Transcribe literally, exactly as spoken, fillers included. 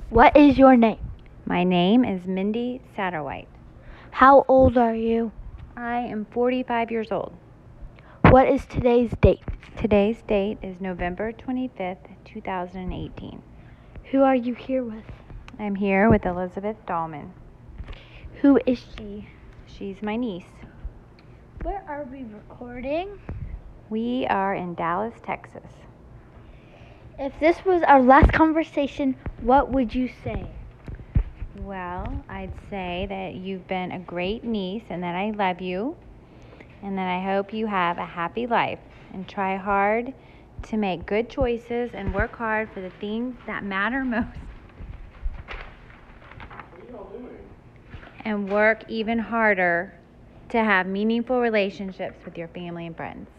What is your name? My name is Mindy Satterwhite. How old are you? I am forty-five years old. What is today's date? Today's date is November twenty-fifth, two thousand eighteen. Who are you here with? I'm here with Elizabeth Dahlman. Who is she? She's my niece. Where are we recording? We are in Dallas, Texas. If this was our last conversation, what would you say? Well, I'd say that you've been a great niece and that I love you and that I hope you have a happy life and try hard to make good choices and work hard for the things that matter most. What are you all doing? And work even harder to have meaningful relationships with your family and friends.